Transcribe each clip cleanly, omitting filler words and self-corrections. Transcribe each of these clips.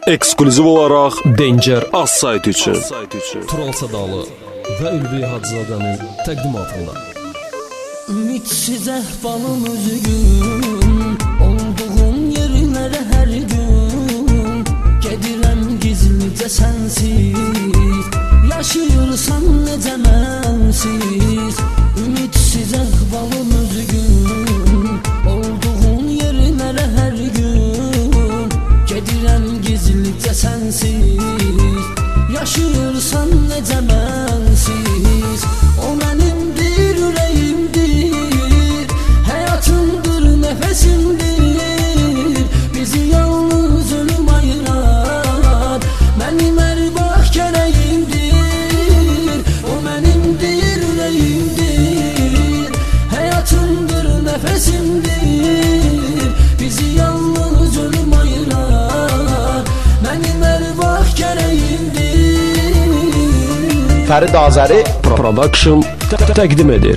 Eksklüziv olaraq Danger Az saytı üçün. Tural Sadalı və Ülvi Hacızadənin təqdimatında. Ümitsiz əhvalım üzgün, olduğum yerlərə hər gün gedirəm gizlicə sənsiz, yaşayırsan necə mənsiz. Ümitsiz əhvalım üzgün, olduğum yerlərə hər gün gedirəm gizlicə sənsiz, yaşayırsan necə mənsiz. O mənimdir, ürəyimdir, həyatımdır, nəfəsimdir. Bizi yalnız ölüm ayırar, mənim ərbah gərəyimdir. O mənimdir, ürəyimdir, həyatımdır, nəfəsimdir. Bizi yalnız ölüm ayırar, mənim ərbah gərəyimdir. Fərid Azəri Production təqdim edir.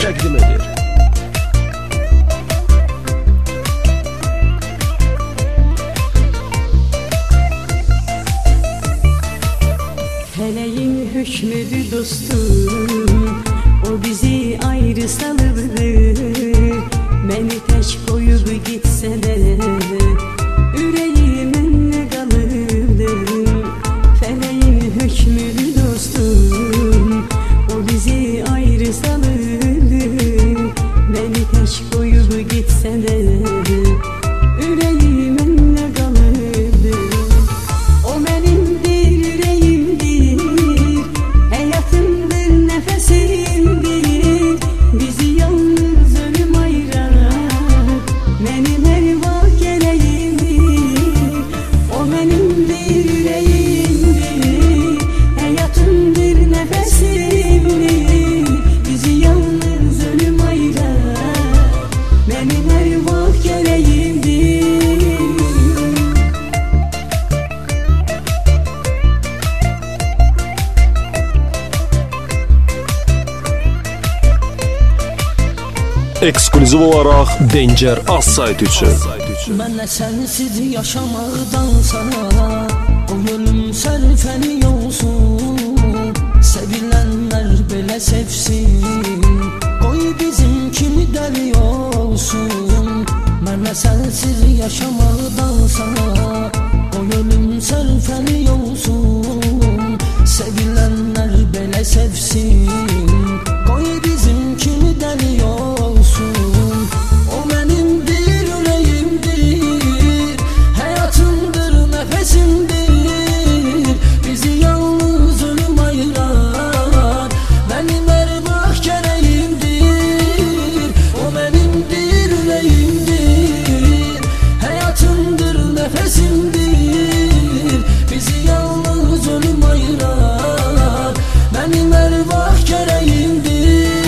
Feleğin hükmüdür dostum, o bizi ayrı salıbdı. Beni tək koyup gitse de yüreğimin ne kalıbdı. Feleğin hükmüdür dostum, o bizi ayrı salıbdı. Beni tək koyup gitse de yüreğimin ne kalıbdı. O benimdir, yüreğimdir, hayatımdır, nefesimdir. Bizi yalnız ölüm ayırar, benim ervah geleğimdir. O benimdir, yüreğimdir, hayatımdır, nefesimdir. Bizi yalnız ölüm ayırar, benim ervah geleğimdir. Eksklüziv olaraq Danger Az saytı üçün. Mənə sənsiz yaşamaqdansa o ölüm sərfəni olsun. Sevilənlər belə sevsin, qoy bizim kimi dəli olsun. Mənə sənsiz yaşamaqdansa o ölüm sərfəni olsun. Sevilənlər belə sevsin, qoy bizim kimi dəli olsun. O mənimdir, ürəyimdir, həyatımdır, nəfəsimdir. Bizi yalnız ölüm ayırar, mənim ərbah gərəyimdir. O mənimdir, ürəyimdir, həyatımdır, nəfəsimdir. Bizi yalnız ölüm ayırar, mənim ərbah gərəyimdir.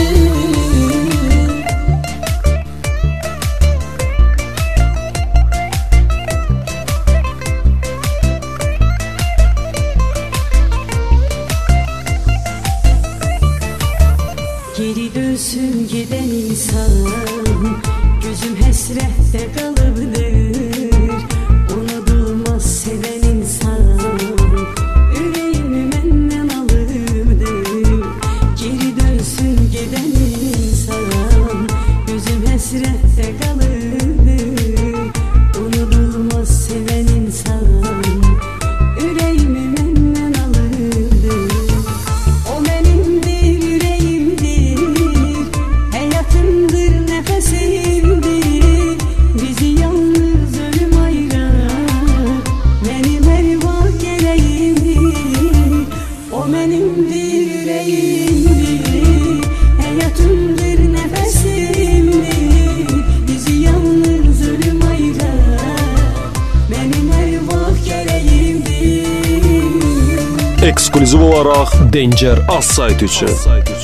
Geri dönsün giden insan, gözüm həsrətdə qalıbdır. Unudulmaz seven insan, ürəyimi məndən alıbdır. Geri dönsün giden insan, gözüm həsrətdə qalıbdır. Unudulmaz seven insan, ürəyimi məndən alıbdır. O mənimdir, yüreğimdir, hayatımdır, nefesimdir. Bizi yalnız ölüm ayırar, benim ervah geleğimdir. O benimdir, yüreğimdir, hayatımdır, nefesimdir. Bizi yalnız ölüm ayırar, benim ervah geleğimdir. Eksklüziv olaraq Danger Az saytı üçün.